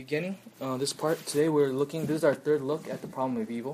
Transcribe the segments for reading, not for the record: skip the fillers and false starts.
Beginning this part today, this is our third look at the problem of evil.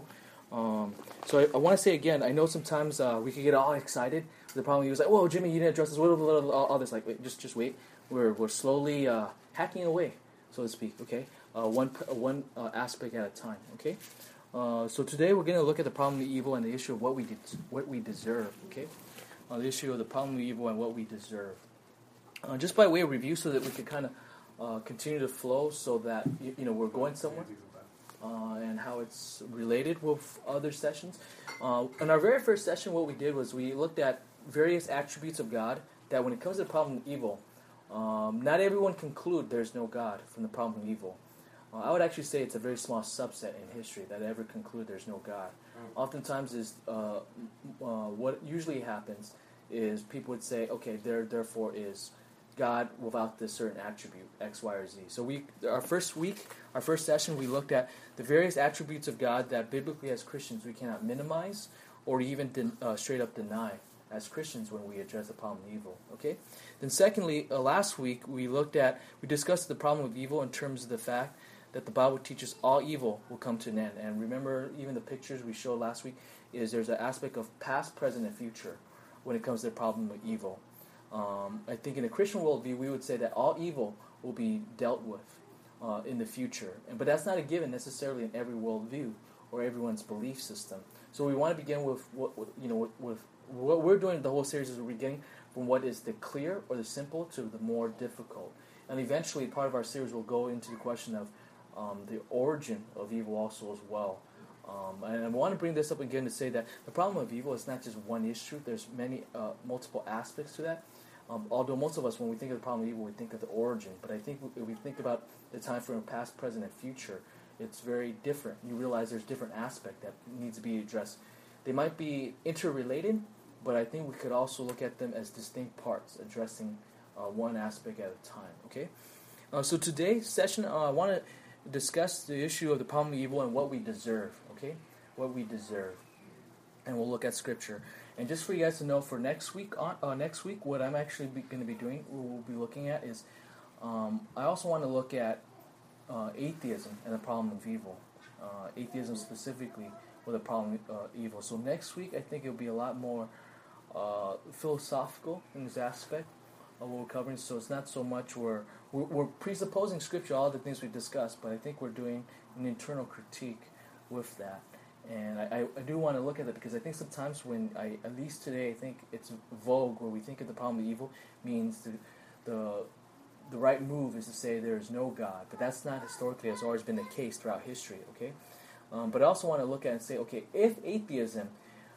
So I want to say again, I know sometimes we can get all excited with the problem of evil. It's like, whoa, Jimmy, you didn't address this. All this, like, wait, just wait. We're slowly hacking away, so to speak. Okay, one aspect at a time. Okay. So today we're going to look at the problem of evil and the issue of what we deserve. Okay, the issue of the problem of evil and what we deserve. Just by way of review, so that we can kind of continue to flow, so that we're going somewhere, and how it's related with other sessions. In our very first session, what we did was we looked at various attributes of God that, when it comes to the problem of evil, not everyone conclude there's no God from the problem of evil. I would actually say it's a very small subset in history that ever conclude there's no God. Oftentimes, what usually happens is people would say, okay, therefore is God without this certain attribute, X, Y, or Z. So our first session, we looked at the various attributes of God that biblically as Christians we cannot minimize or even straight up deny as Christians when we address the problem of evil. Okay. Then secondly, last week we discussed the problem of evil in terms of the fact that the Bible teaches all evil will come to an end. And remember, even the pictures we showed last week, is there's an aspect of past, present, and future when it comes to the problem of evil. I think in a Christian worldview, we would say that all evil will be dealt with in the future. But that's not a given necessarily in every worldview or everyone's belief system. So we want to begin with what we're doing. The whole series is we're beginning from what is the clear or the simple to the more difficult. And eventually, part of our series will go into the question of the origin of evil also as well. And I want to bring this up again to say that the problem of evil is not just one issue. There's multiple aspects to that. Although most of us, when we think of the problem of evil, we think of the origin. But I think if we think about the time frame of past, present, and future, it's very different. You realize there's different aspects that needs to be addressed. They might be interrelated, but I think we could also look at them as distinct parts, addressing one aspect at a time. Okay. So today's session, I want to discuss the issue of the problem of evil and what we deserve. Okay, what we deserve, and we'll look at Scripture. And just for you guys to know, for next week, what I'm actually going to be doing, we'll be looking at is, I also want to look at atheism and the problem of evil. Atheism specifically with the problem of evil. So next week, I think it'll be a lot more philosophical in this aspect of what we're covering. So it's not so much we're presupposing Scripture, all the things we've discussed, but I think we're doing an internal critique with that. And I do want to look at it because I think sometimes at least today, I think it's vogue where we think of the problem of evil means the right move is to say there is no God. But that's not historically, has always been the case throughout history, okay? But I also want to look at it and say, okay, if atheism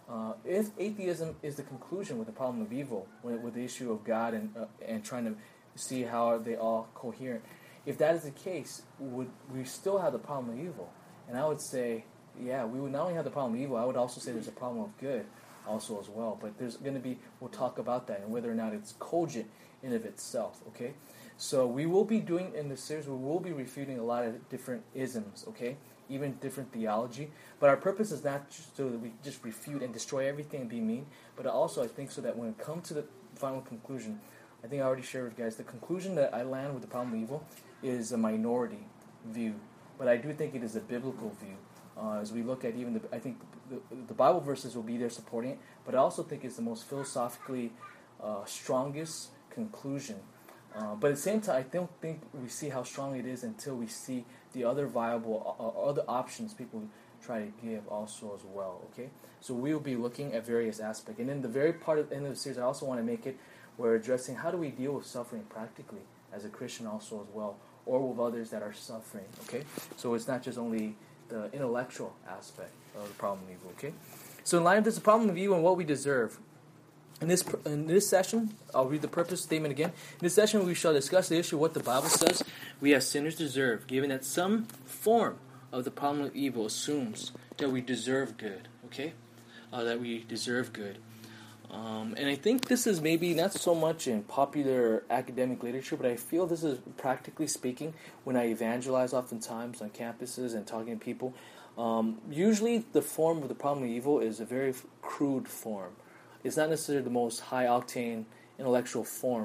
is the conclusion with the problem of evil, with the issue of God and trying to see how are they all coherent, if that is the case, would we still have the problem of evil? And I would say, yeah, we would not only have the problem of evil, I would also say there's a problem of good also as well. But there's going to be, we'll talk about that and whether or not it's cogent in of itself, okay? So we will be doing, in this series, we will be refuting a lot of different isms, okay? Even different theology. But our purpose is not just so that we just refute and destroy everything and be mean, but also I think so that when it comes to the final conclusion, I think I already shared with you guys, the conclusion that I land with the problem of evil is a minority view. But I do think it is a biblical view. As we look at I think the Bible verses will be there supporting it, but I also think it's the most philosophically strongest conclusion. But at the same time, I don't think we see how strong it is until we see the other viable, other options people try to give also as well, okay? So we will be looking at various aspects. And in the very end of the series, I also want to make it, we're addressing how do we deal with suffering practically as a Christian also as well, or with others that are suffering, okay? So it's not just only the intellectual aspect of the problem of evil, okay? So in light of this, the problem of evil and what we deserve. In this session, I'll read the purpose statement again. In this session, we shall discuss the issue of what the Bible says we as sinners deserve, given that some form of the problem of evil assumes that we deserve good, okay? That we deserve good. And I think this is maybe not so much in popular academic literature, but I feel this is practically speaking when I evangelize oftentimes on campuses and talking to people. Usually the form of the problem of evil is a very crude form. It's not necessarily the most high-octane intellectual form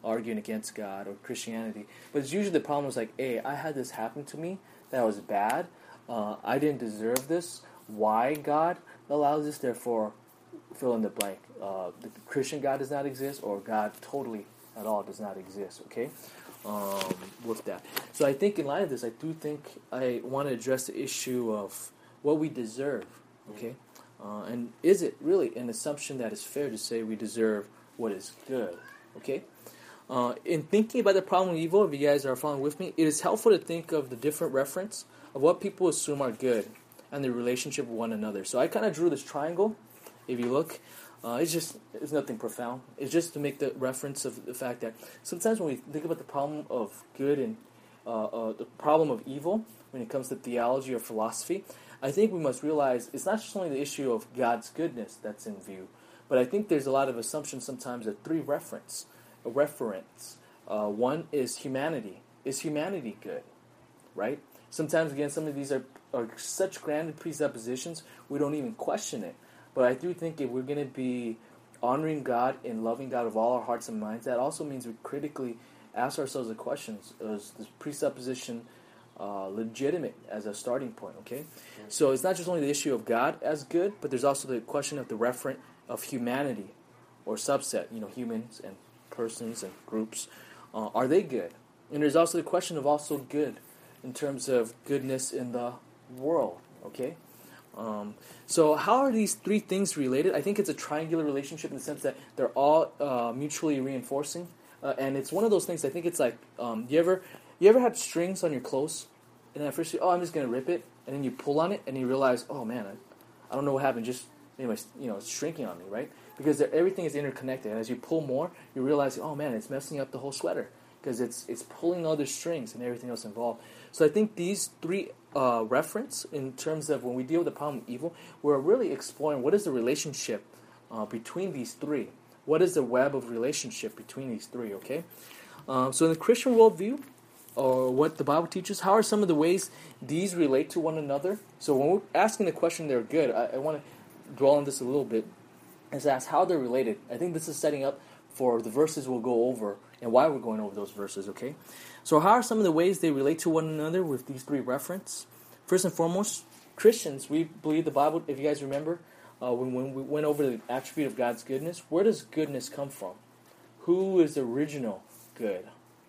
arguing against God or Christianity. But it's usually the problem is like, hey, I had this happen to me that was bad. I didn't deserve this. Why God allows this? Therefore, fill in the blank. The Christian God does not exist, or God totally at all does not exist. Okay, with that. So I think in light of this, I do think I want to address the issue of what we deserve. Okay, and is it really an assumption that it's fair to say we deserve what is good? Okay. In thinking about the problem of evil, if you guys are following with me, it is helpful to think of the different reference of what people assume are good and the relationship with one another. So I kind of drew this triangle. If you look, it's nothing profound. It's just to make the reference of the fact that sometimes when we think about the problem of good and the problem of evil, when it comes to theology or philosophy, I think we must realize it's not just only the issue of God's goodness that's in view, but I think there's a lot of assumptions sometimes of three reference. One is humanity. Is humanity good? Right? Sometimes, again, some of these are such grand presuppositions, we don't even question it. But I do think if we're going to be honoring God and loving God with all our hearts and minds, that also means we critically ask ourselves the questions. Is this presupposition legitimate as a starting point? Okay? So it's not just only the issue of God as good, but there's also the question of the referent of humanity or subset, humans and persons and groups. Are they good? And there's also the question of also good in terms of goodness in the world. Okay? So how are these three things related? I think it's a triangular relationship in the sense that they're all mutually reinforcing. And it's one of those things, I think it's like, you ever had strings on your clothes? And at first I'm just going to rip it. And then you pull on it and you realize, oh man, I don't know what happened. Just, anyways, it's shrinking on me, right? Because everything is interconnected. And as you pull more, you realize, oh man, it's messing up the whole sweater. Because it's pulling other strings and everything else involved. So I think these three reference in terms of when we deal with the problem of evil, we're really exploring what is the relationship between these three. What is the web of relationship between these three, okay? So in the Christian worldview, or what the Bible teaches, how are some of the ways these relate to one another? So when we're asking the question they're good, I want to dwell on this a little bit, and ask how they're related. I think this is setting up for the verses we'll go over and why we're going over those verses, okay? So how are some of the ways they relate to one another with these three reference? First and foremost, Christians, we believe the Bible, if you guys remember, when we went over the attribute of God's goodness, where does goodness come from? Who is the original good?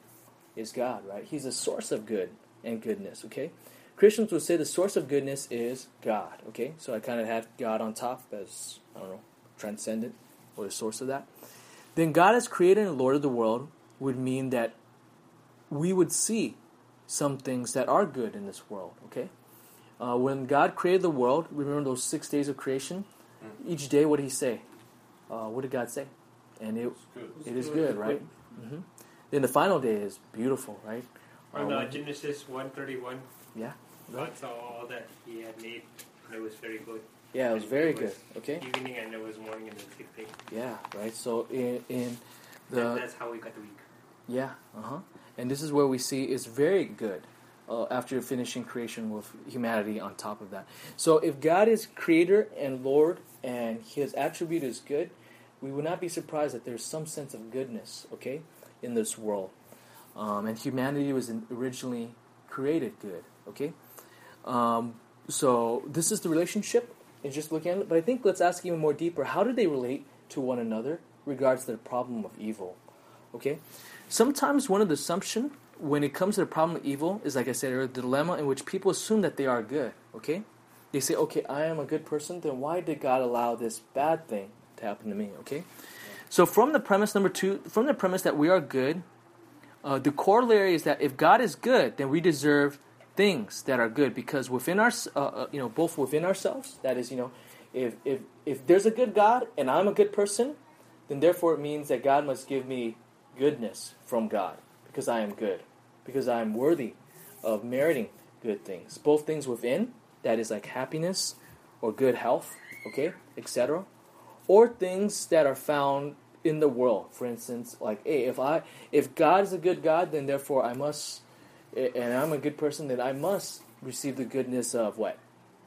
Is God, right? He's the source of good and goodness, okay? Christians would say the source of goodness is God, okay? So I kind of have God on top as, transcendent, or the source of that. Then God as creator and Lord of the world would mean that we would see some things that are good in this world, okay? When God created the world, remember those 6 days of creation? Each day, what did he say? What did God say? And it is good, right? Mm-hmm. Then the final day is beautiful, right? On Genesis 1:31, yeah, God saw all that he had made, and it was very good. Yeah, it was very good, okay? Evening and it was morning and the sixth day. Yeah, right? So in that's how we got the week. Yeah, and this is where we see it's very good after finishing creation with humanity on top of that. So if God is creator and Lord and his attribute is good, we would not be surprised that there's some sense of goodness, okay, in this world. And humanity was originally created good, okay? So this is the relationship, and just looking at it. But I think let's ask even more deeper, how do they relate to one another regards to the problem of evil, okay? Sometimes one of the assumptions when it comes to the problem of evil is, like I said earlier, the dilemma in which people assume that they are good, okay? They say, okay, I am a good person, then why did God allow this bad thing to happen to me, okay? So from the premise number 2, from the premise that we are good, the corollary is that if God is good, then we deserve things that are good, because within our, both within ourselves, that is, if there's a good God and I'm a good person, then therefore it means that God must give me goodness from God, because I am good, because I am worthy of meriting good things, both things within, that is like happiness or good health, okay, etc., or things that are found in the world. For instance, like, hey, if God is a good God, then therefore I must, and I'm a good person, then I must receive the goodness of what?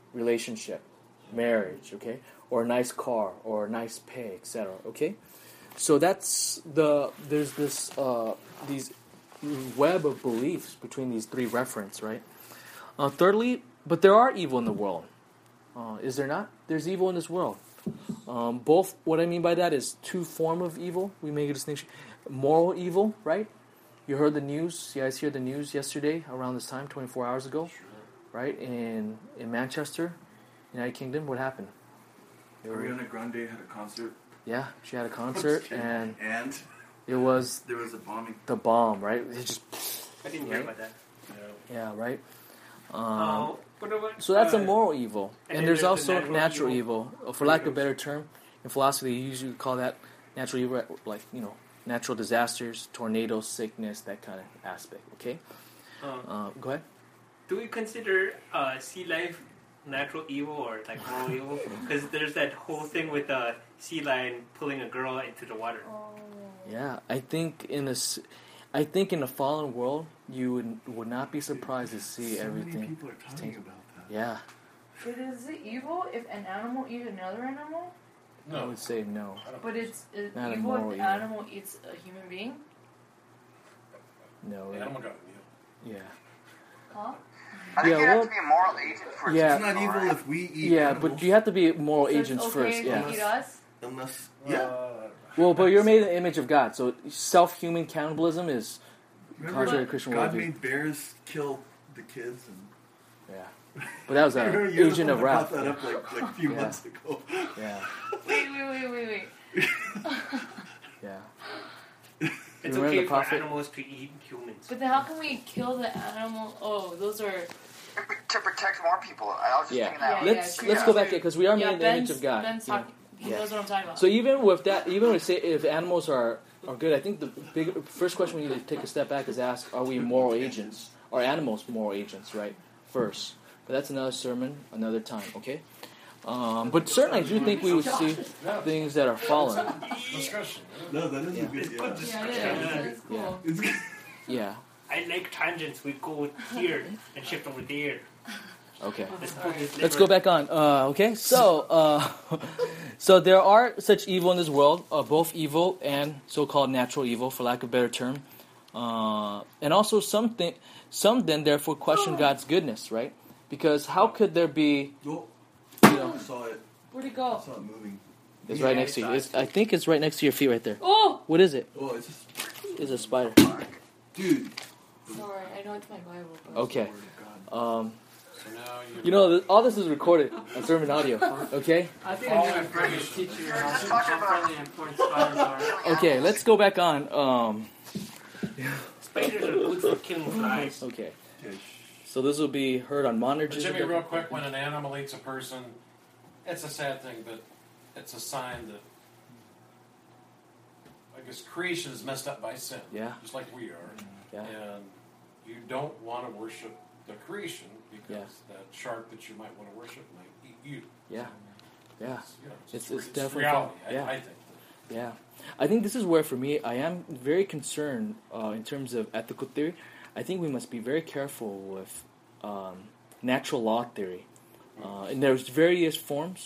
Relationship, marriage, okay, or a nice car, or a nice pay, etc., okay? So there's this these web of beliefs between these three referents, right? Thirdly, but there are evil in the world. Is there not? There's evil in this world. Both, what I mean by that is two forms of evil. We make a distinction. Moral evil, right? You heard the news. You guys hear the news yesterday around this time, 24 hours ago, right? In Manchester, United Kingdom, what happened? Ariana Grande had a concert. Yeah, she had a concert, and it was there was a bombing. the bomb, right? It just, I didn't hear about that. yeah, right? What about, So that's a moral evil. and And then there's there's the also natural natural evil. For lack of a better term, in philosophy, you usually call that natural evil, like, natural disasters, tornadoes, sickness, that kind of aspect, okay? Go ahead. do we consider sea life natural evil or like moral evil? Because there's that whole thing with a sea lion pulling a girl into the water. Yeah, I think in a fallen world, you would not be surprised to see So everything. many people are talking about that. Yeah, But is it evil if an animal eats another animal? I would say no. But it's Not a evil moral if evil. an animal eats a human being? No. Animal got Yeah. Huh? I think Yeah, you well- have to be a moral agent for it Yeah. to It's not be evil right. if we eat Yeah, animals. but you have to be moral So it's agents okay first. if Yeah. they eat us? Unless, meal. Well, but you're made in the image of God, so self-human cannibalism is remember contrary to Christian God worldview. made bears kill the kids and Yeah. But that was an You're the agent one of that wrath. brought that up like a few Yeah. months ago. Yeah. Wait. Yeah. It's remember okay the for prophet? animals to eat humans. But then how can we kill the animal? Oh, those are... To protect more people. I was just Yeah. thinking that. Yeah, Let's go back here because we are made in the image of God. Ben's you know. talking, he Yeah. knows what I'm talking about. So even with that, even with say if animals are good, I think the first question we need to take a step back is ask: are we moral agents? Are animals moral agents? Right. First, but that's another sermon, another time. Okay. But certainly, I do think we would see things that are fallen. Discussion. No, that is Yeah. a good. Yeah. yeah, it is. It's cool. It's good. Yeah. I like tangents. We go here and shift over there. Okay. Let's put this Let's liver- go back on. Okay, so there are such evil in this world, both evil and so-called natural evil, for lack of a better term, and also some then therefore question God's goodness, right? Because how could there be, Oh, I saw it. Where'd it I go? saw it moving. it's right next to you. I think it's right next to your feet right there. Oh! What is it? Oh, it's just, It's a spider. dude. Sorry, I know it's my Bible. But Okay. Word of God. So now You know, all this is recorded on sermon audio. Okay. I think I'm going to bring to teach you how friendly and important spiders are. Okay. Let's go back on. Spiders are good for killing flies. Okay. Okay, So this will be heard on Monitor. Jimmy, real quick, when an animal eats a person, it's a sad thing, but it's a sign that, I guess, creation is messed up by sin. Yeah. Just like we are. Yeah. And you don't want to worship the creation because Yeah. that shark that you might want to worship might eat you. Yeah. Yeah. You know, It's it's definitely reality, fun. Yeah. I think. Yeah, I think this is where, for me, I am very concerned in terms of ethical theory. I think we must be very careful with natural law theory, and there's various forms.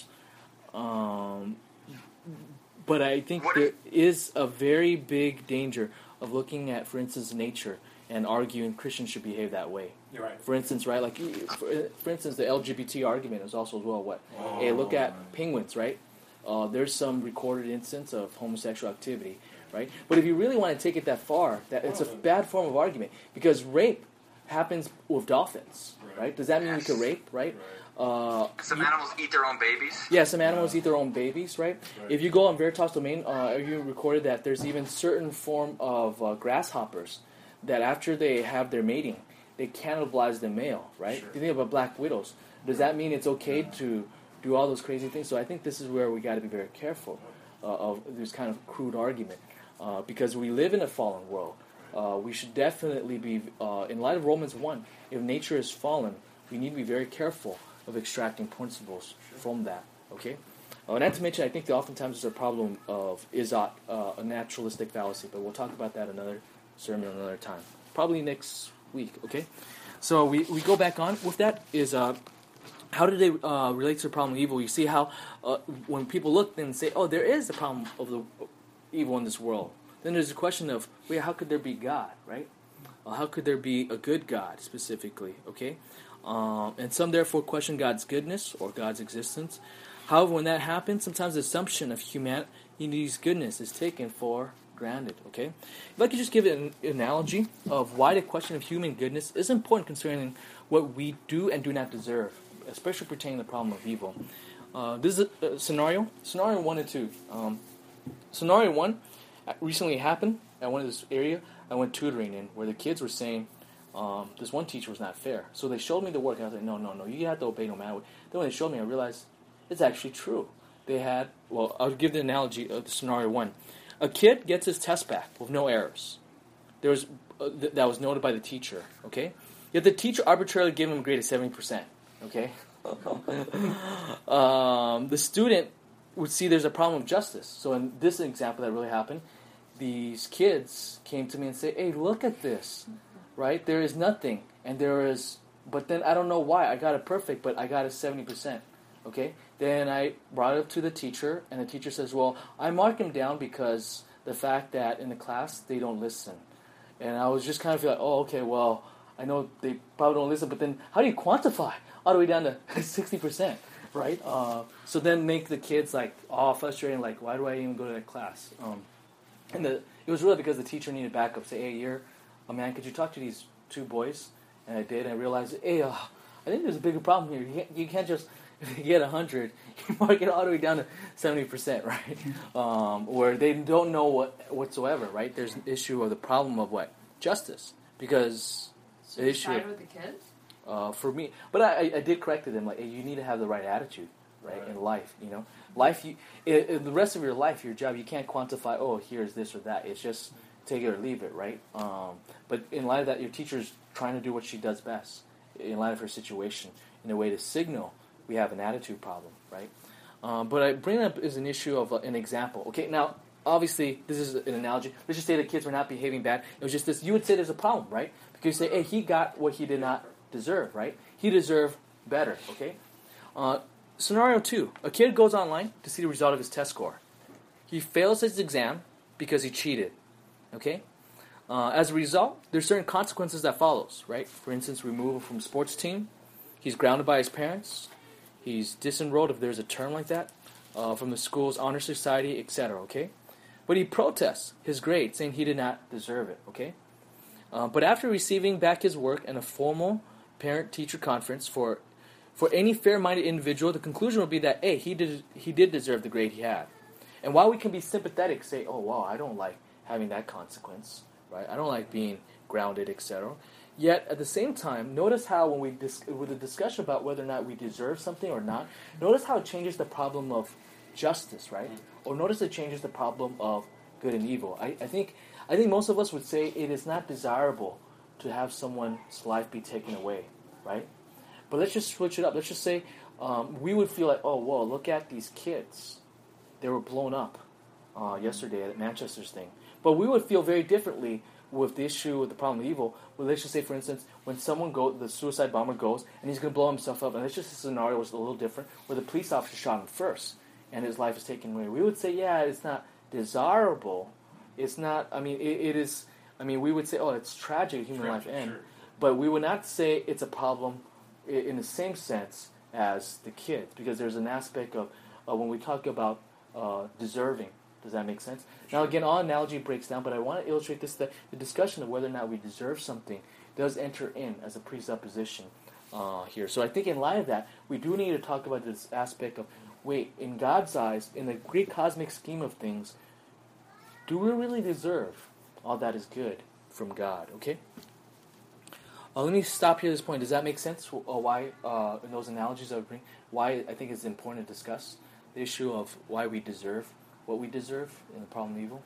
But I think there is a very big danger of looking at, for instance, nature and arguing Christians should behave that way. You're right. For instance, right, like for instance, the LGBT argument is also as well. What? Hey, look at penguins, right? There's some recorded instance of homosexual activity, right? But if you really want to take it that far, that it's a bad form of argument because rape happens with dolphins, right? Does that mean we could rape, right? Some animals eat their own babies. Yeah, some animals eat their own babies, right? If you go on Veritas Domain, you recorded that there's even certain form of grasshoppers that after they have their mating, they cannibalize the male, right? Sure. You think about black widows. Does that mean it's okay to do all those crazy things? So I think this is where we got to be very careful of this kind of crude argument because we live in a fallen world. We should definitely be, in light of Romans 1, if nature is fallen, we need to be very careful of extracting principles from that, okay? Not to mention, I think that oftentimes there's a problem of izot, a naturalistic fallacy, but we'll talk about that another sermon another time. Probably next week, okay? So we go back on with that is, how do they relate to the problem of evil? You see how when people look and say, oh, there is a problem of evil in this world. Then there's the question of, wait, how could there be God, right? How could there be a good God, specifically, okay? And some therefore question God's goodness or God's existence. However, when that happens, sometimes the assumption of humanity's goodness is taken for granted, okay? If I could just give an analogy of why the question of human goodness is important concerning what we do and do not deserve, especially pertaining to the problem of evil. This is a scenario 1 and 2. Scenario 1 recently happened at one of this area I went tutoring in, where the kids were saying this one teacher was not fair. So they showed me the work, and I was like, no, you have to obey no matter what. Then when they showed me, I realized it's actually true. They had, I'll give the analogy of the scenario 1. A kid gets his test back with no errors. There was that was noted by the teacher, okay? Yet the teacher arbitrarily gave him a grade of 70%, okay? The student would see there's a problem of justice. So in this example that really happened, these kids came to me and say, hey, look at this, right? There is nothing, and there is, but then I don't know why. I got it perfect, but I got it 70%, okay? Then I brought it up to the teacher, and the teacher says, well, I mark him down because the fact that in the class they don't listen. And I was just kind of like, oh, okay, well, I know they probably don't listen, but then how do you quantify all the way down to 60%, right? So then make the kids like all frustrated, like, why do I even go to that class? And it was really because the teacher needed backup. Say, hey, man, could you talk to these 2 boys? And I did, and I realized, hey, I think there's a bigger problem here. You can't just, if you get 100, you mark it all the way down to 70%, right? Where they don't know whatsoever, right? There's an issue of the problem of what? Justice. Because So the you issue... side with the kids? For me, but I did correct them, like, hey, you need to have the right attitude, right, in life, you know. Life, in the rest of your life, your job, you can't quantify, oh, here's this or that. It's just take it or leave it, right? But in light of that, your teacher's trying to do what she does best in light of her situation in a way to signal we have an attitude problem, right? But I bring it up as an issue of an example. Okay, now, obviously, this is an analogy. Let's just say the kids were not behaving bad. It was just this. You would say there's a problem, right? Because you say, hey, he got what he did not deserve, right? He deserved better, okay? Scenario 2. A kid goes online to see the result of his test score. He fails his exam because he cheated, okay? As a result, there's certain consequences that follows, right? For instance, removal from sports team. He's grounded by his parents. He's disenrolled, if there's a term like that, from the school's honor society, etc., okay? But he protests his grade, saying he did not deserve it, okay? But after receiving back his work and a formal parent-teacher conference for any fair-minded individual, the conclusion will be that, hey, he did deserve the grade he had. And while we can be sympathetic, say, oh, wow, I don't like having that consequence, right? I don't like being grounded, etc. Yet, at the same time, notice how when with the discussion about whether or not we deserve something or not, notice how it changes the problem of justice, right? Or notice it changes the problem of good and evil. I think most of us would say it is not desirable to have someone's life be taken away, right? But let's just switch it up. Let's just say we would feel like, oh, whoa, look at these kids. They were blown up yesterday at Manchester's thing. But we would feel very differently with the issue with the problem of evil. Well, let's just say, for instance, when the suicide bomber goes, and he's going to blow himself up, and let's just say the scenario was a little different, where the police officer shot him first, and his life is taken away. We would say, yeah, it's not desirable. It's not, it is, we would say, oh, it's tragic, human life end. Sure. But we would not say it's a problem in the same sense as the kids, because there's an aspect of when we talk about deserving. Does that make sense? Now, again, all analogy breaks down, but I want to illustrate this, that the discussion of whether or not we deserve something does enter in as a presupposition here. So I think in light of that, we do need to talk about this aspect of, wait, in God's eyes, in the great cosmic scheme of things, do we really deserve all that is good from God? Okay? Let me stop here at this point. Does that make sense? Why, in those analogies I would bring, why I think it's important to discuss the issue of why we deserve what we deserve in the problem of evil?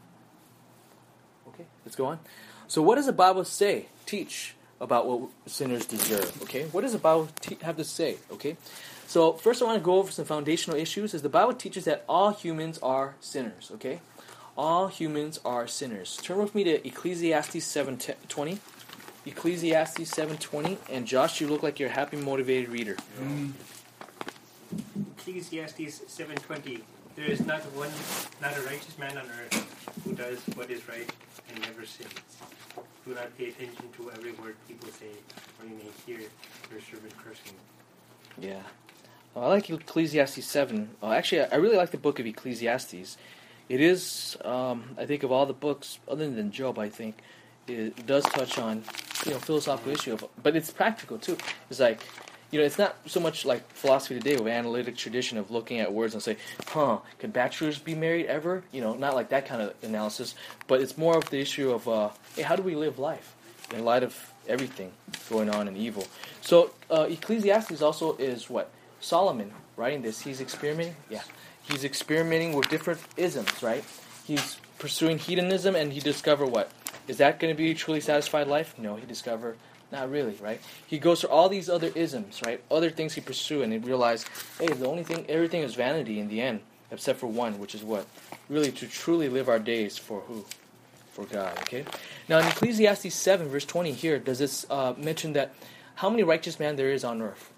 Okay, let's go on. So what does the Bible teach about what sinners deserve? Okay, what does the Bible have to say? Okay, so first I want to go over some foundational issues. The Bible teaches that all humans are sinners. Okay, all humans are sinners. Turn with me to Ecclesiastes 7:20. Ecclesiastes 7:20, and Josh, you look like you're a happy, motivated reader. Ecclesiastes 7:20. There is not a righteous man on earth who does what is right and never sins. Do not pay attention to every word people say, or you may hear your servant cursing. Yeah. I like Ecclesiastes 7. Actually, I really like the book of Ecclesiastes. It is, I think, of all the books, other than Job, I think, it does touch on, philosophical issue, but it's practical, too. It's like, it's not so much like philosophy today with analytic tradition of looking at words and say, can bachelors be married ever? Not like that kind of analysis, but it's more of the issue of, hey, how do we live life in light of everything going on in evil? So, Ecclesiastes also is what? Solomon writing this. He's experimenting? Yeah. He's experimenting with different isms, right? He's pursuing hedonism, and he discovered what? Is that going to be a truly satisfied life? No, he discovered not really, right? He goes through all these other isms, right? Other things he pursues, and he realized, hey, everything is vanity in the end, except for one, which is what? Really to truly live our days for who? For God, okay? Now in Ecclesiastes 7, verse 20 here, does this mention that how many righteous men there is on earth?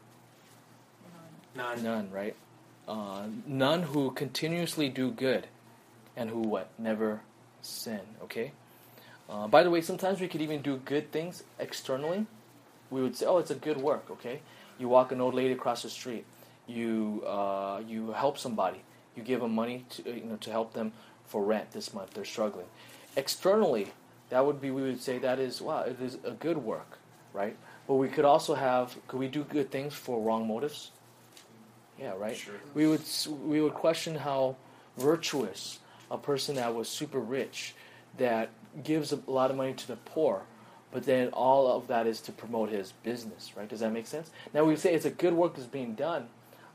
None, right? None who continuously do good and who what? Never sin, okay? By the way, sometimes we could even do good things externally. We would say, it's a good work, okay? You walk an old lady across the street. You help somebody. You give them money to help them for rent this month. They're struggling. Externally, we would say that is, it is a good work, right? But we could also could we do good things for wrong motives? Yeah, right? Sure. We would question how virtuous a person that was super rich, that gives a lot of money to the poor, but then all of that is to promote his business, right? Does that make sense? Now we say it's a good work that's being done,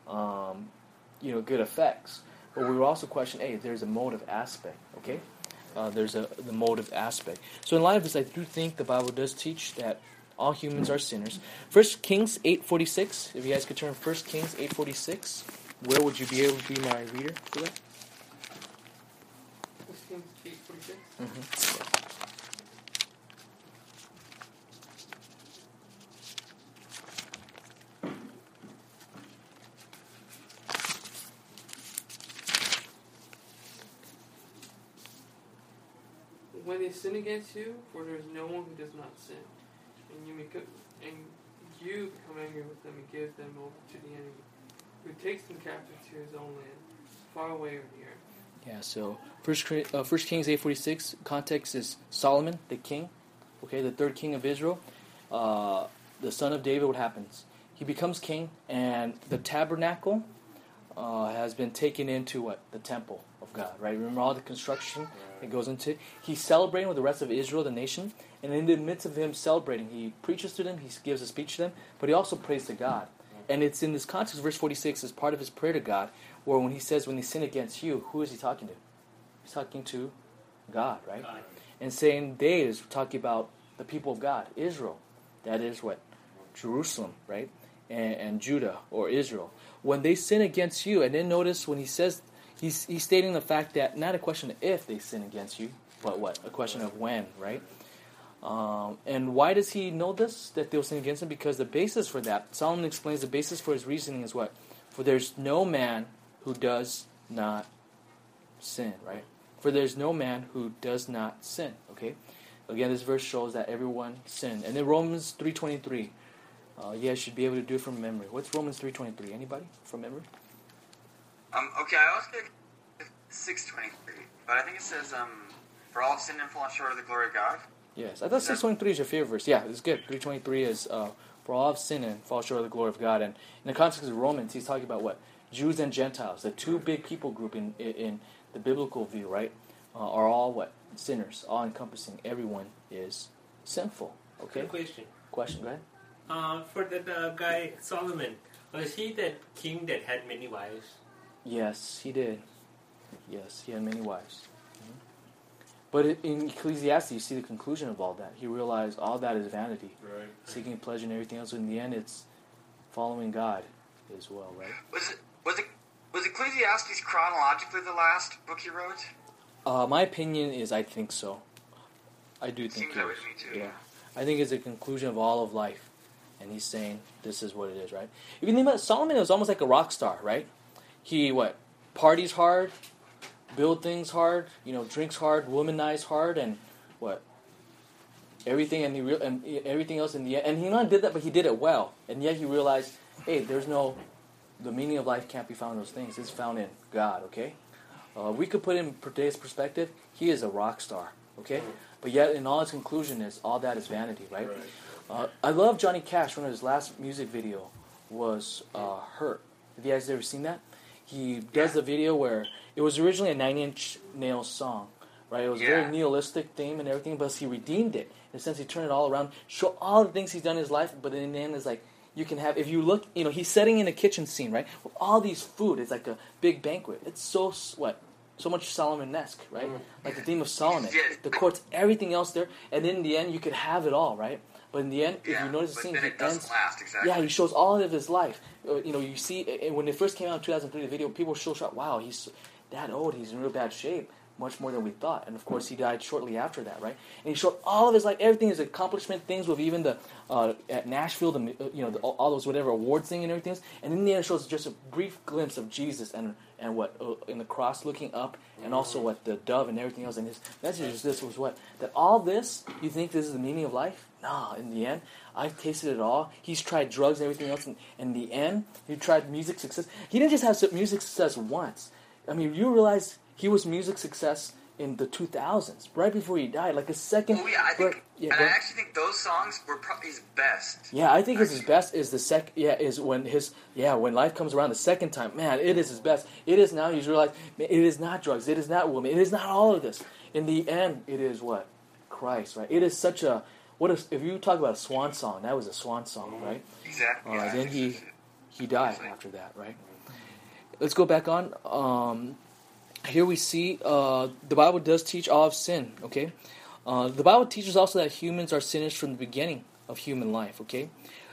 good effects, but we would also question, hey, there's a motive aspect, okay? There's the motive aspect. So in light of this, I do think the Bible does teach that all humans are sinners. 1 Kings 8:46. If you guys could turn 1 Kings 8:46, where would you be able to be my reader for that? 1 Kings 8:46. Mm-hmm. When they sin against you, for there is no one who does not sin, and you become angry with them and give them over to the enemy, who takes them captive to his own land, far away or near. Yeah, so 1 Kings 8:46, context is Solomon, the king, okay, the third king of Israel, the son of David. What happens? He becomes king, and the tabernacle has been taken into what? The temple of God, right? Remember all the construction that goes into it? He's celebrating with the rest of Israel, the nation, and in the midst of him celebrating, he preaches to them, he gives a speech to them, but he also prays to God. And it's in this context, verse 46 is part of his prayer to God, where when he says, when they sin against you, who is he talking to? He's talking to God, right? God. And saying they is talking about the people of God, Israel. That is what? Jerusalem, right? And Judah, or Israel. When they sin against you, and then notice when he says, he's stating the fact that not a question of if they sin against you, but what? A question of when, right? And why does he know this, that they'll sin against him? Because the basis for that, Solomon explains the basis for his reasoning is what? For there's no man who does not sin, right? For there's no man who does not sin, okay? Again, this verse shows that everyone sinned. And then Romans 3:23. You guys should be able to do it from memory. What's Romans 3:23? Anybody from memory? Okay, I was going to 6:23, but I think it says, for all have sinned and fallen short of the glory of God. Yes, I thought 6:23 is your favorite verse. Yeah, it's good. 3:23 is, for all have sinned and fall short of the glory of God. And in the context of Romans, he's talking about what? Jews and Gentiles, the two big people group in the biblical view, right? Are all what? Sinners, all encompassing. Everyone is sinful. Okay? Good question. Go ahead. For the guy Solomon, was he that king that had many wives? Yes, he did. Yes, he had many wives. Mm-hmm. But in Ecclesiastes, you see the conclusion of all that. He realized all that is vanity, right? Seeking pleasure and everything else. In the end, it's following God as well, right? Was Ecclesiastes chronologically the last book he wrote? My opinion is I think so. I do think Seems that way to me too. Yeah, I think it's a conclusion of all of life, and he's saying this is what it is, right? If you think about it, Solomon was almost like a rock star, right? He parties hard, build things hard, drinks hard, womanize hard, and what? Everything and everything else in the end. And he not did that, but he did it well. And yet he realized, hey, the meaning of life can't be found in those things. It's found in God, okay? We could put in today's perspective, he is a rock star, okay? But yet in all its conclusion is, all that is vanity, right? I love Johnny Cash. One of his last music video was Hurt. Have you guys ever seen that? He does the video where it was originally a Nine Inch Nails song, right? It was a very nihilistic theme and everything, but he redeemed it. In a sense, he turned it all around, show all the things he's done in his life, but in the end, it's like, you can have, if you look, he's setting in a kitchen scene, right? With all these food, it's like a big banquet. It's so much Solomon-esque, right? Like the theme of Solomon. The courts, everything else there, and in the end, you could have it all, right? But in the end, if you notice the scene, he ends. Last, exactly. Yeah, he shows all of his life. You see, when it first came out in 2003, the video, people were so shocked. Wow, he's that old. He's in real bad shape, much more than we thought. And of course, he died shortly after that, right? And he showed all of his life, everything, his accomplishment, things with even the at Nashville, all those whatever awards thing and everything else. And in the end, it shows just a brief glimpse of Jesus and what in the cross looking up, and also what the dove and everything else. And his message is this was what that all this. You think this is the meaning of life? Nah. In the end, I've tasted it all. He's tried drugs and everything else, and in the end, he tried music success. He didn't just have music success once. I mean, you realize he was music success in the 2000s, right before he died, like a second. Oh yeah, I actually think those songs were probably his best. Yeah, I think his best is the second. Yeah, is when when life comes around the second time. Man, it is his best. It is now. He's realized it is not drugs. It is not women. It is not all of this. In the end, it is what? Christ, right? It is such a if you talk about a swan song, that was a swan song, right? Exactly. Then he died after that, right? Let's go back on. Here we see the Bible does teach all of sin, okay? The Bible teaches also that humans are sinners from the beginning of human life, okay?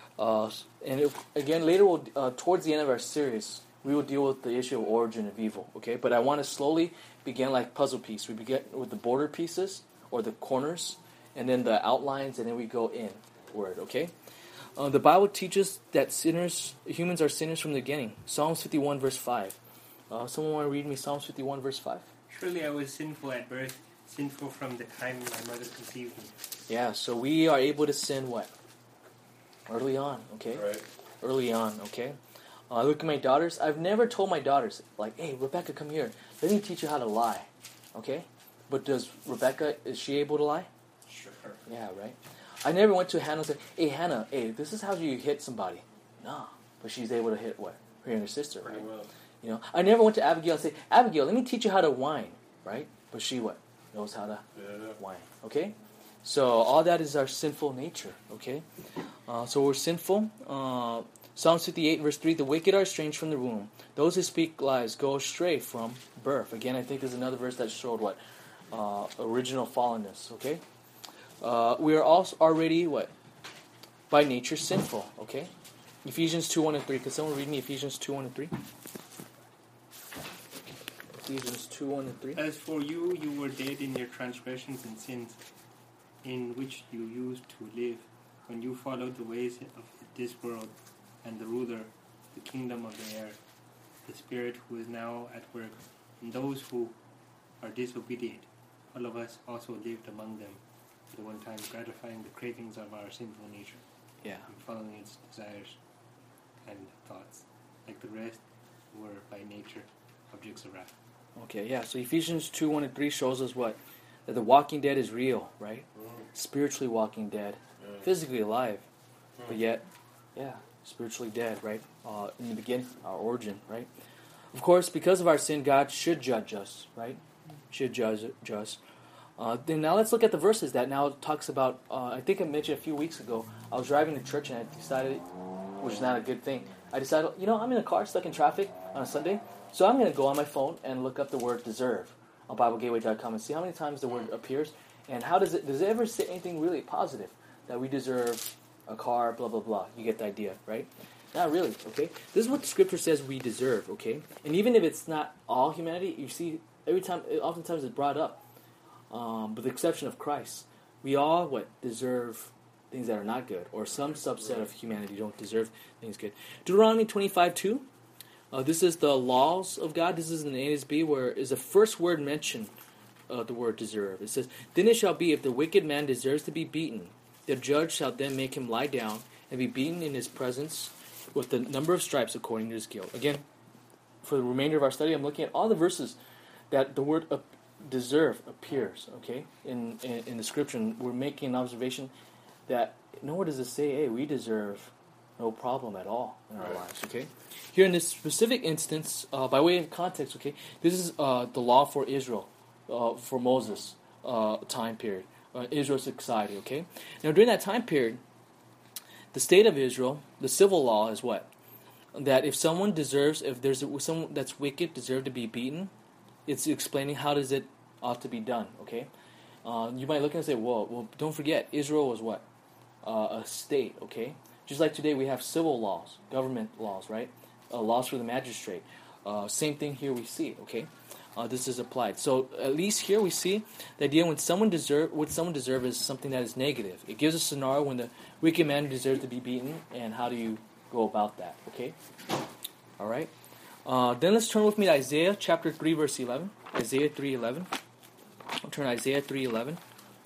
Again, later, towards the end of our series, we will deal with the issue of origin of evil, okay? But I want to slowly begin like puzzle piece. We begin with the border pieces, or the corners, and then the outlines, and then we go inward, okay? The Bible teaches that humans are sinners from the beginning. Psalms 51, verse 5. Someone want to read me Psalms 51, verse 5? Surely I was sinful at birth, sinful from the time my mother conceived me. Yeah, so we are able to sin what? Early on, okay? Right. Early on, okay? Look at my daughters. I've never told my daughters, like, hey, Rebecca, come here. Let me teach you how to lie, okay? But is she able to lie? Sure. Yeah, right? I never went to Hannah and said, hey, Hannah, this is how you hit somebody. No, but she's able to hit what? Her younger sister, right? Well. I never went to Abigail and said, Abigail, let me teach you how to whine, right? But she what? Knows how to whine, okay? So all that is our sinful nature, okay? So we're sinful. Psalms 58, verse 3, the wicked are estranged from the womb. Those who speak lies go astray from birth. Again, I think there's another verse that showed what? Original fallenness, okay? We are also already, what? By nature sinful, okay? Ephesians 2, 1 and 3. Can someone read me Ephesians 2, 1 and 3? Ephesians 2, 1 and 3. As for you, you were dead in your transgressions and sins, in which you used to live, when you followed the ways of this world, and the ruler, the kingdom of the air, the spirit who is now at work, and those who are disobedient. All of us also lived among them, at one time gratifying the cravings of our sinful nature, Yeah. and following its desires and thoughts. Like the rest, were by nature objects of wrath. Okay, yeah. So Ephesians 2, 1 and 3 shows us what? That the walking dead is real, right? Spiritually walking dead. Physically alive. But yet, spiritually dead, right? In the beginning, our origin, right? Of course, because of our sin, God should judge us, right? Should judge us. Then now let's look at the verses that now talks about, I think I mentioned a few weeks ago, I was driving to church and I decided, which is not a good thing, I decided, I'm in a car stuck in traffic on a Sunday, so I'm going to go on my phone and look up the word deserve on BibleGateway.com and see how many times the word appears, and does it ever say anything really positive, that we deserve a car, blah, blah, blah. You get the idea, right? Not really, okay? This is what the Scripture says we deserve, okay? And even if it's not all humanity, you see, oftentimes it's brought up, with the exception of Christ. We all, deserve things that are not good, or some subset of humanity don't deserve things good. Deuteronomy 25:2, This is the laws of God. This is in the NSB where is the first word mentioned, the word deserve. It says, "Then it shall be, if the wicked man deserves to be beaten, the judge shall then make him lie down and be beaten in his presence with the number of stripes according to his guilt." Again, for the remainder of our study, I'm looking at all the verses that the word deserve appears, okay, in the scripture. And we're making an observation that nowhere does it say, hey, we deserve no problem at all in our lives, okay? Here in this specific instance, by way of context, okay, this is the law for Israel, for Moses' time period, Israel's society, okay? Now, during that time period, the state of Israel, the civil law is what? That if someone deserves, if there's someone that's wicked, deserve to be beaten, it's explaining how does it ought to be done, okay? You might look and say, well, don't forget, Israel was what? A state, okay? Just like today we have civil laws, government laws, right? Laws for the magistrate. Same thing here we see, okay? This is applied. So at least here we see the idea what someone deserve is something that is negative. It gives a scenario when the wicked man deserves to be beaten, and how do you go about that, okay? All right. Then let's turn with me to Isaiah chapter 3, verse 11. Isaiah 3:11. I'll turn to Isaiah 3:11.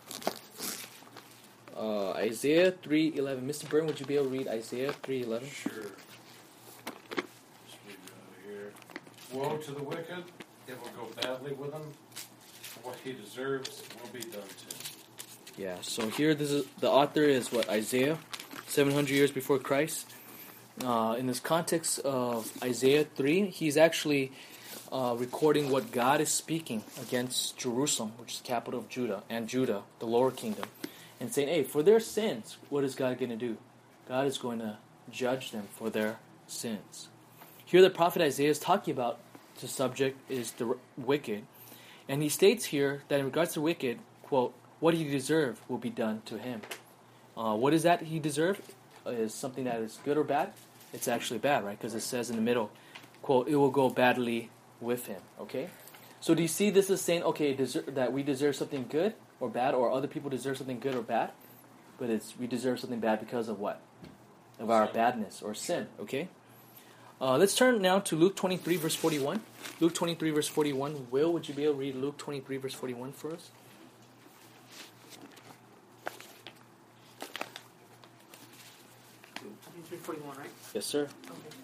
Isaiah 3:11. Mr. Byrne, would you be able to read Isaiah 3:11? Sure. Just read it out of here. Woe to the wicked, it will go badly with him. What he deserves will be done to him. Yeah, so here the author is what? Isaiah, 700 years before Christ. In this context of Isaiah 3, he's actually recording what God is speaking against Jerusalem, which is the capital of Judah, and Judah, the lower kingdom, and saying, hey, for their sins, what is God going to do? God is going to judge them for their sins. Here the prophet Isaiah is talking about the subject is the wicked, and he states here that in regards to wicked, quote, what he deserves will be done to him. What is that he deserves? Is something that is good or bad? It's actually bad, right? Because it says in the middle, quote, it will go badly with him, okay? So do you see this is saying, okay, that we deserve something good or bad, or other people deserve something good or bad, but we deserve something bad because of what? Of our badness or sin, okay? Let's turn now to Luke 23, verse 41. Luke 23, verse 41. Will, would you be able to read Luke 23, verse 41 for us? Luke 41, right? Yes, sir. Okay.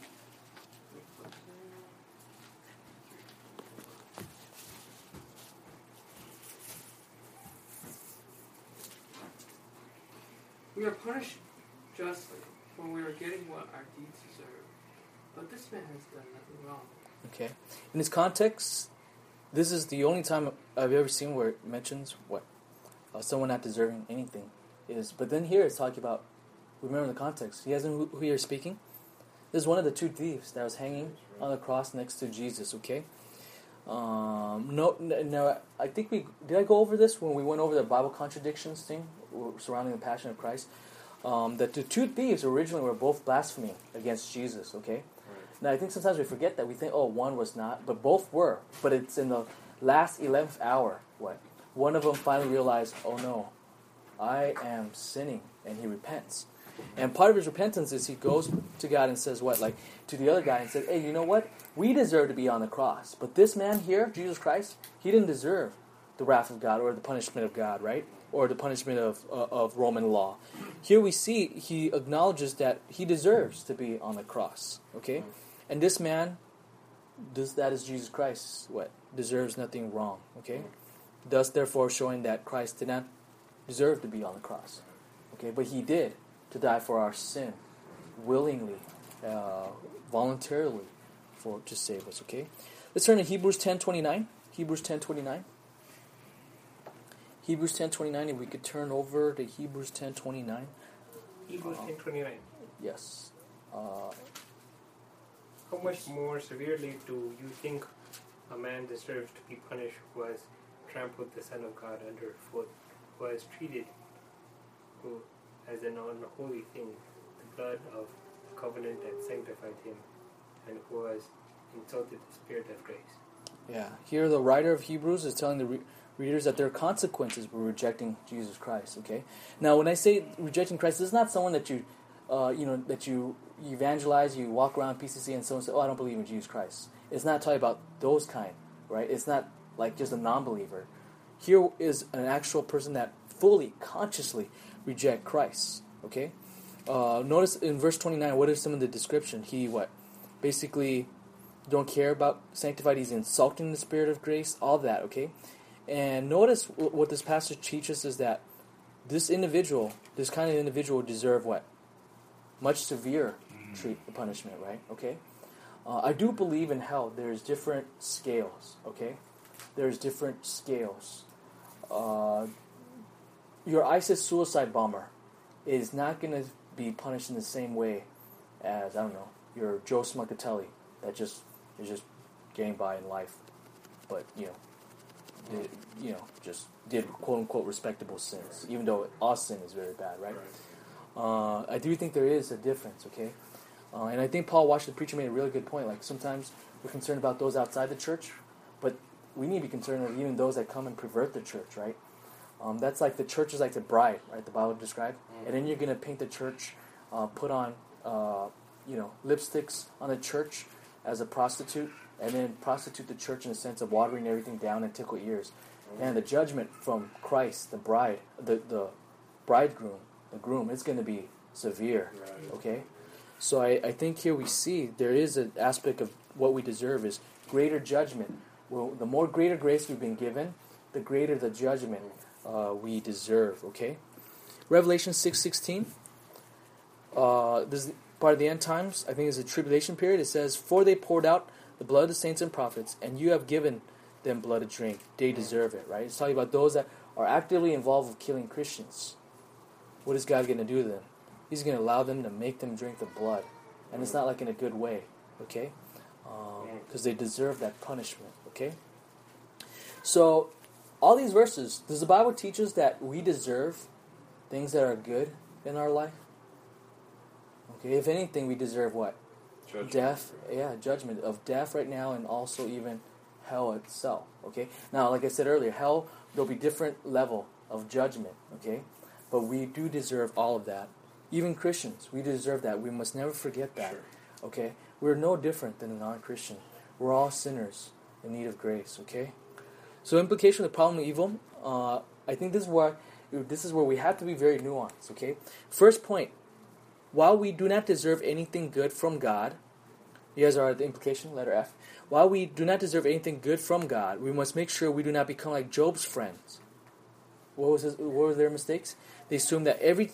We are punished justly, for we are getting what our deeds deserve. But this man has done nothing wrong. Okay. In this context, this is the only time I've ever seen where it mentions what? Someone not deserving anything is. But then here it's talking about, remember the context. You guys know who you're speaking? This is one of the two thieves that was hanging on the cross next to Jesus, okay? No, I think did I go over this when we went over the Bible contradictions thing surrounding the Passion of Christ? That the two thieves originally were both blaspheming against Jesus, okay? Right. Now, I think sometimes we forget that. We think, oh, one was not, but both were. But it's in the last 11th hour, what? One of them finally realized, oh no, I am sinning, and he repents. And part of his repentance is he goes to God and says what? Like, to the other guy and says, hey, you know what? We deserve to be on the cross. But this man here, Jesus Christ, he didn't deserve the wrath of God or the punishment of God, right? Or the punishment of Roman law. Here we see he acknowledges that he deserves to be on the cross, okay? And this man, that is Jesus Christ, what? Deserves nothing wrong, okay? Thus, therefore, showing that Christ did not deserve to be on the cross, okay? But he did, to die for our sin, willingly, voluntarily, to save us, okay? Let's turn to Hebrews 10:29. Hebrews 10:29. Hebrews 10:29. If we could turn over to Hebrews 10:29. Hebrews 10:29. Yes. How much more severely do you think a man deserves to be punished who has trampled the Son of God underfoot, who has treated who as an unholy thing the blood of the covenant that sanctified him, and who has insulted the Spirit of grace? Yeah. Here the writer of Hebrews is telling the readers that there are consequences for rejecting Jesus Christ, okay? Now, when I say rejecting Christ, this is not someone that you that you evangelize, you walk around PCC, and someone says, "Oh, I don't believe in Jesus Christ." It's not talking about those kind, right? It's not like just a non-believer. Here is an actual person that fully, consciously reject Christ. Okay. Notice in verse 29, what is some of the description? He basically don't care about sanctified. He's insulting the Spirit of grace. All that. Okay. And notice what this passage teaches is that this individual, this kind of individual, deserve what? Much severe punishment, right? Okay. I do believe in hell. There's different scales. Okay. There's different scales. Your ISIS suicide bomber is not going to be punished in the same way as, I don't know, your Joe Smuckatelli that is just getting by in life, but just did quote unquote respectable sins, even though all sin is very bad, right? I do think there is a difference, okay? And I think Paul Washington, the preacher, made a really good point. Like sometimes we're concerned about those outside the church, but we need to be concerned of even those that come and pervert the church, right? That's like the church is like the bride, right? The Bible described, and then you're going to paint the church, put on, lipsticks on the church as a prostitute, and then prostitute the church in the sense of watering everything down and tickle ears. And the judgment from Christ, the bride, the bridegroom, the groom, is going to be severe. Okay, so I think here we see there is an aspect of what we deserve is greater judgment. Well, the more greater grace we've been given, the greater the judgment we deserve. Okay, Revelation 6:16. This is part of the end times. I think it's a tribulation period. It says, "For they poured out the blood of the saints and prophets, and you have given them blood to drink. They deserve it." Right? It's talking about those that are actively involved with killing Christians. What is God going to do to them? He's going to allow them to make them drink the blood, and it's not like in a good way. Okay, because they deserve that punishment. Okay. So, all these verses, does the Bible teach us that we deserve things that are good in our life? Okay, if anything, we deserve what? Judgment. Death. Yeah, judgment of death right now, and also even hell itself. Okay. Now, like I said earlier, hell, there'll be different level of judgment. Okay, but we do deserve all of that. Even Christians, we deserve that. We must never forget that. Sure. Okay, we're no different than a non-Christian. We're all sinners in need of grace. Okay. So, implication of the problem of evil. I think this is where we have to be very nuanced. Okay. First point. While we do not deserve anything good from God, you guys are the implication, letter F. While we do not deserve anything good from God, we must make sure we do not become like Job's friends. What were their mistakes? They assumed that every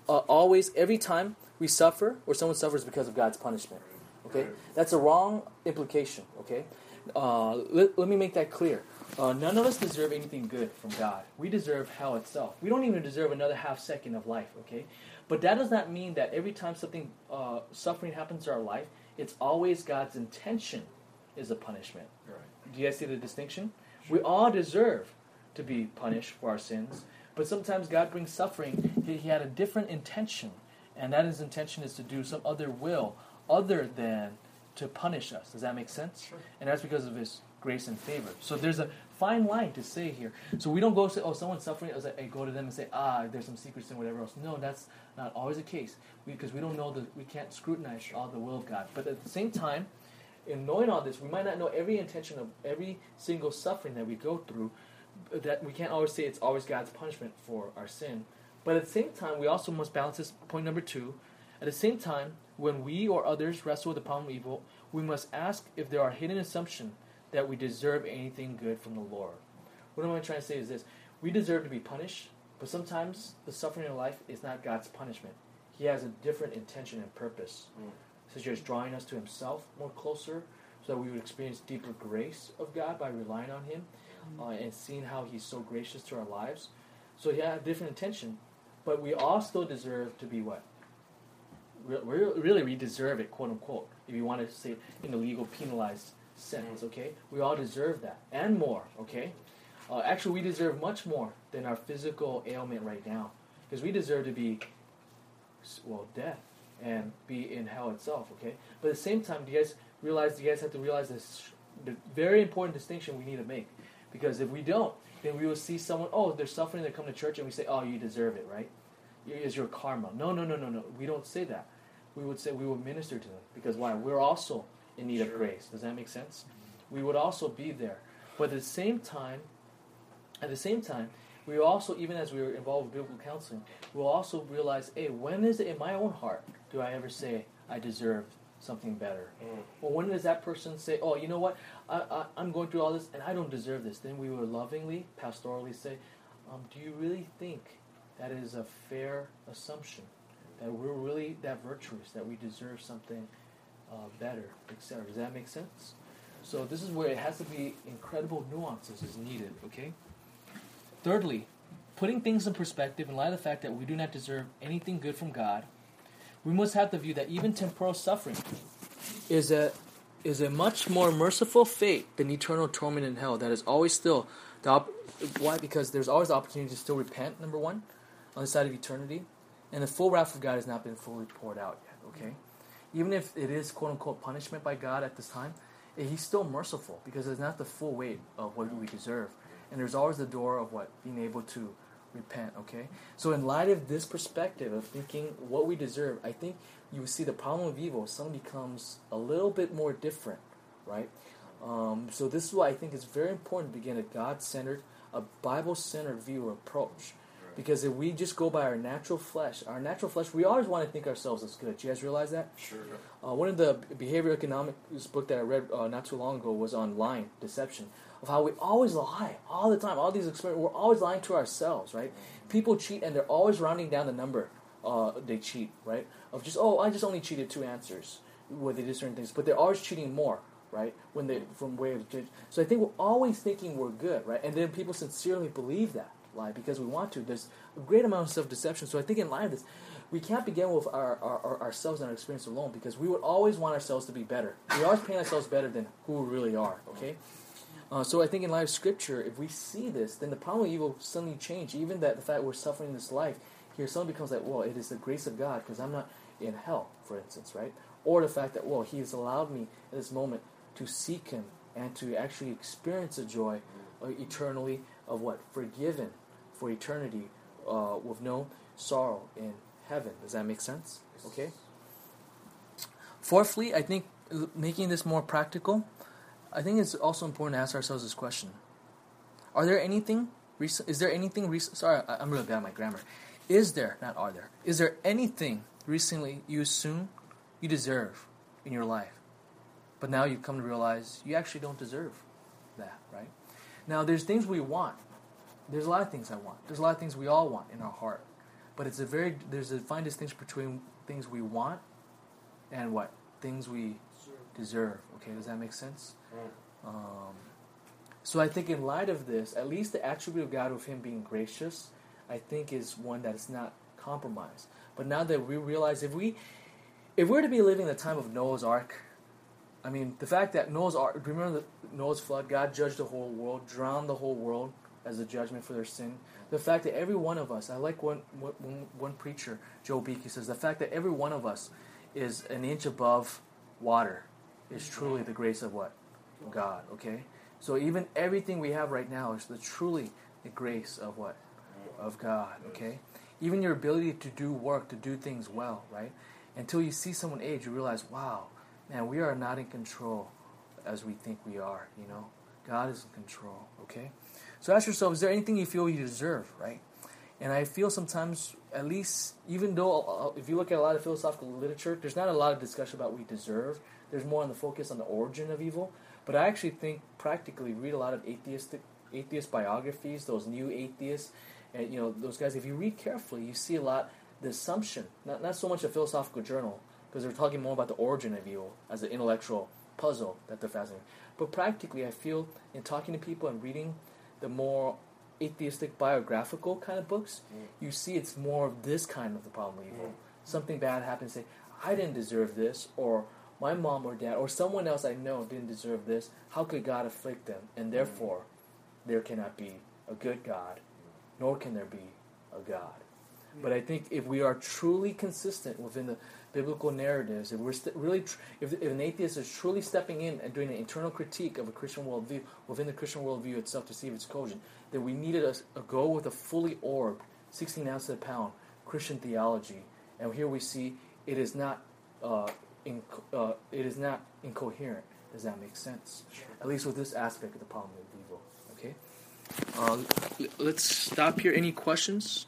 time we suffer or someone suffers because of God's punishment. Okay, that's a wrong implication. Okay, let me make that clear. None of us deserve anything good from God. We deserve hell itself. We don't even deserve another half second of life. Okay. But that does not mean that every time something suffering happens in our life, it's always God's intention is a punishment. Right. Do you guys see the distinction? We all deserve to be punished for our sins, but sometimes God brings suffering. He had a different intention, and that his intention is to do some other will other than to punish us. Does that make sense? Sure. And that's because of his grace and favor. So there's a fine line to say here. So we don't go say, "Oh, someone's suffering," I was like, hey, go to them and say, there's some secret sin, whatever else. No, that's not always the case, because we don't know we can't scrutinize all the will of God. But at the same time, in knowing all this, we might not know every intention of every single suffering that we go through. That we can't always say it's always God's punishment for our sin. But at the same time, we also must balance this point number 2. At the same time, when we or others wrestle with the problem of evil, we must ask if there are hidden assumptions that we deserve anything good from the Lord. What am I trying to say is this. We deserve to be punished, but sometimes the suffering in life is not God's punishment. He has a different intention and purpose, such as drawing us to himself more closer, so that we would experience deeper grace of God by relying on him, and seeing how he's so gracious to our lives. So he had a different intention, but we all still deserve to be what? Really, we deserve it, quote unquote, if you want to say it in the legal penalized sense, okay? We all deserve that, and more, okay? Actually, we deserve much more than our physical ailment right now, because we deserve to be, death, and be in hell itself, okay? But at the same time, do you guys have to realize this, the very important distinction we need to make, because if we don't, then we will see someone, they're suffering, they come to church, and we say, you deserve it, right? is your karma. No. We don't say that. We would say we would minister to them. Because why? We're also in need of grace. Does that make sense? We would also be there. But at the same time, we also, even as we were involved with biblical counseling, we'll also realize, hey, when is it in my own heart do I ever say I deserve something better? Or when does that person say, oh, you know what, I'm going through all this and I don't deserve this? Then we would lovingly, pastorally say, do you really think that is a fair assumption? That we're really that virtuous, that we deserve something better, etc. Does that make sense? So this is where it has to be incredible nuances is needed, okay? Thirdly, putting things in perspective in light of the fact that we do not deserve anything good from God, we must have the view that even temporal suffering is a much more merciful fate than eternal torment in hell. That is always still why? Because there's always the opportunity to still repent, number one, on the side of eternity, and the full wrath of God has not been fully poured out yet, okay? Even if it is quote-unquote punishment by God at this time, He's still merciful because it's not the full weight of what we deserve. And there's always the door of what? Being able to repent, okay? So in light of this perspective of thinking what we deserve, I think you see the problem of evil suddenly becomes a little bit more different, right? So this is why I think it's very important to begin a God-centered, a Bible-centered view or approach. Because if we just go by our natural flesh, we always want to think ourselves as good. Do you guys realize that? Sure. One of the behavioral economics book that I read not too long ago was on lying, deception, of how we always lie all the time. All these experiments, we're always lying to ourselves, right? People cheat and they're always rounding down the number they cheat, right? Of just, I just only cheated 2 answers where they did certain things, but they're always cheating more, right? When they from way of judge. So I think we're always thinking we're good, right? And then people sincerely believe that lie because we want to. There's a great amount of self-deception. So I think in light of this, we can't begin with ourselves and our experience alone because we would always want ourselves to be better. We always paint ourselves better than who we really are, okay? So I think in light of Scripture, if we see this, then the problem of evil suddenly change. Even that the fact we're suffering this life, here suddenly becomes like, well, it is the grace of God because I'm not in hell, for instance, right? Or the fact that, well, He has allowed me at this moment to seek Him and to actually experience the joy eternally of what? Forgiven for eternity with no sorrow in heaven. Does that make sense? Okay. Fourthly, I think making this more practical, I think it's also important to ask ourselves this question. Is there anything sorry, I'm really bad at my grammar. Is there anything recently you assume you deserve in your life, but now you've come to realize you actually don't deserve that, right? Now, there's things we want. There's a lot of things I want. There's a lot of things we all want in our heart. But there's a fine distinction between things we want and what? Things we deserve. Okay, does that make sense? So I think in light of this, at least the attribute of God of Him being gracious, I think is one that is not compromised. But now that we realize if we're to be living in the time of Noah's Ark, I mean, the fact that Noah's Ark, remember Noah's flood, God judged the whole world, drowned the whole world as a judgment for their sin. The fact that every one of us, I like one preacher, Joe Beakey, says, the fact that every one of us is an inch above water is truly the grace of what? God, okay? So even everything we have right now is truly the grace of what? Of God, okay? Even your ability to do work, to do things well, right? Until you see someone age, you realize, wow, man, we are not in control as we think we are, you know? God is in control, okay? So ask yourself, is there anything you feel you deserve, right? And I feel sometimes, at least, even though, if you look at a lot of philosophical literature, there's not a lot of discussion about what we deserve. There's more on the focus on the origin of evil. But I actually think, practically, read a lot of atheist biographies, those new atheists, and, you know, those guys. If you read carefully, you see a lot, the assumption, not so much a philosophical journal, because they're talking more about the origin of evil as an intellectual puzzle that they're fascinated. But practically, I feel, in talking to people and reading the more atheistic biographical kind of books, you see it's more of this kind of the problem of evil. Something bad happens, say, I didn't deserve this, or my mom or dad, or someone else I know didn't deserve this. How could God afflict them? And therefore, there cannot be a good God, nor can there be a God. But I think if we are truly consistent within the biblical narratives, if we're if an atheist is truly stepping in and doing an internal critique of a Christian worldview within the Christian worldview itself to see if it's cogent, then we needed to go with a fully orbed, 16 ounces a pound Christian theology, and here we see it is not incoherent. Does that make sense? At least with this aspect of the problem of evil. Okay. Let's stop here. Any questions?